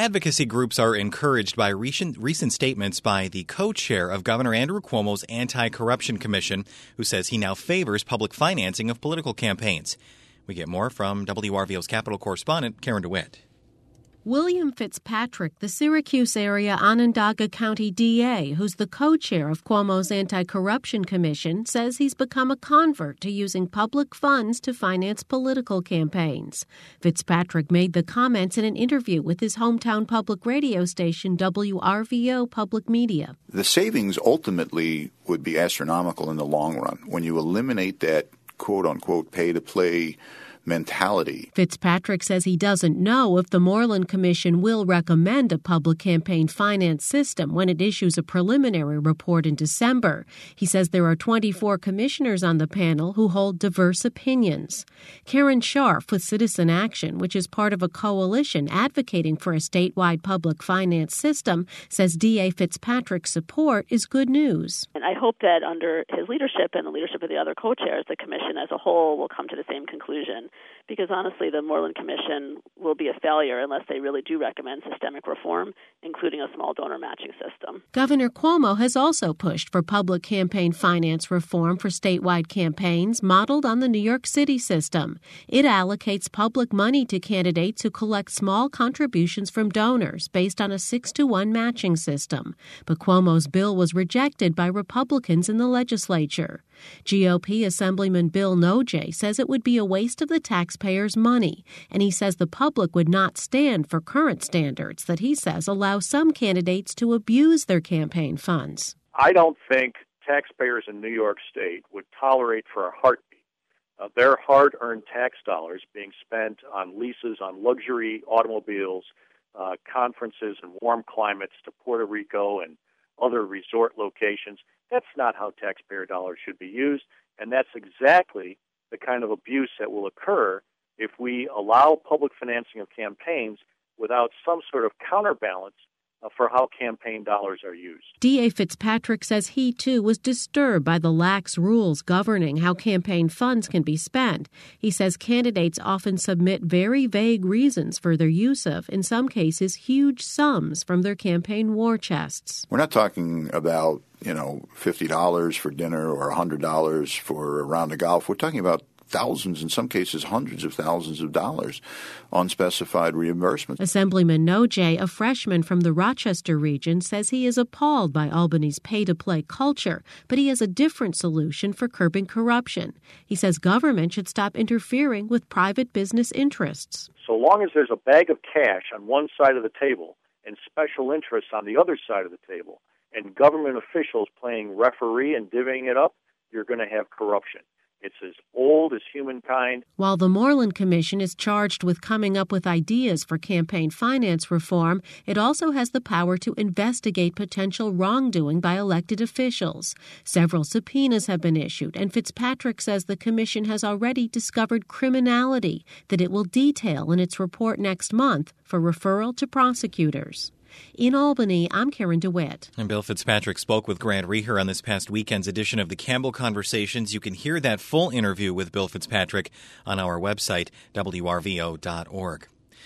Advocacy groups are encouraged by recent statements by the co-chair of Governor Andrew Cuomo's Anti-Corruption Commission, who says he now favors public financing of political campaigns. We get more from WRVO's Capitol correspondent, Karen DeWitt. William Fitzpatrick, the Syracuse area Onondaga County DA, who's the co-chair of Cuomo's Anti-Corruption Commission, says he's become a convert to using public funds to finance political campaigns. Fitzpatrick made the comments in an interview with his hometown public radio station, WRVO Public Media. The savings ultimately would be astronomical in the long run when you eliminate that quote-unquote pay-to-play mentality. Fitzpatrick says he doesn't know if the Moreland Commission will recommend a public campaign finance system when it issues a preliminary report in December. He says there are 24 commissioners on the panel who hold diverse opinions. Karen Scharf with Citizen Action, which is part of a coalition advocating for a statewide public finance system, says DA Fitzpatrick's support is good news. And I hope that under his leadership and the leadership of the other co-chairs, the commission as a whole will come to the same conclusion. Because honestly, the Moreland Commission will be a failure unless they really do recommend systemic reform, including a small donor matching system. Governor Cuomo has also pushed for public campaign finance reform for statewide campaigns modeled on the New York City system. It allocates public money to candidates who collect small contributions from donors based on a 6-to-1 matching system. But Cuomo's bill was rejected by Republicans in the legislature. GOP Assemblyman Bill Noje says it would be a waste of the taxpayers' money, and he says the public would not stand for current standards that he says allow some candidates to abuse their campaign funds. I don't think taxpayers in New York State would tolerate for a heartbeat their hard-earned tax dollars being spent on leases on luxury automobiles, conferences in warm climates to Puerto Rico and other resort locations. That's not how taxpayer dollars should be used, and that's exactly the kind of abuse that will occur if we allow public financing of campaigns without some sort of counterbalance for how campaign dollars are used. DA Fitzpatrick says he, too, was disturbed by the lax rules governing how campaign funds can be spent. He says candidates often submit very vague reasons for their use of, in some cases, huge sums from their campaign war chests. We're not talking about, $50 for dinner or $100 for a round of golf. We're talking about thousands, in some cases hundreds of thousands of dollars, unspecified reimbursement. Assemblyman Noje, a freshman from the Rochester region, says he is appalled by Albany's pay-to-play culture, but he has a different solution for curbing corruption. He says government should stop interfering with private business interests. So long as there's a bag of cash on one side of the table and special interests on the other side of the table, and government officials playing referee and divvying it up, you're going to have corruption. It's as old as humankind. While the Moreland Commission is charged with coming up with ideas for campaign finance reform, it also has the power to investigate potential wrongdoing by elected officials. Several subpoenas have been issued, and Fitzpatrick says the commission has already discovered criminality that it will detail in its report next month for referral to prosecutors. In Albany, I'm Karen DeWitt. And Bill Fitzpatrick spoke with Grant Reher on this past weekend's edition of the Campbell Conversations. You can hear that full interview with Bill Fitzpatrick on our website, WRVO.org.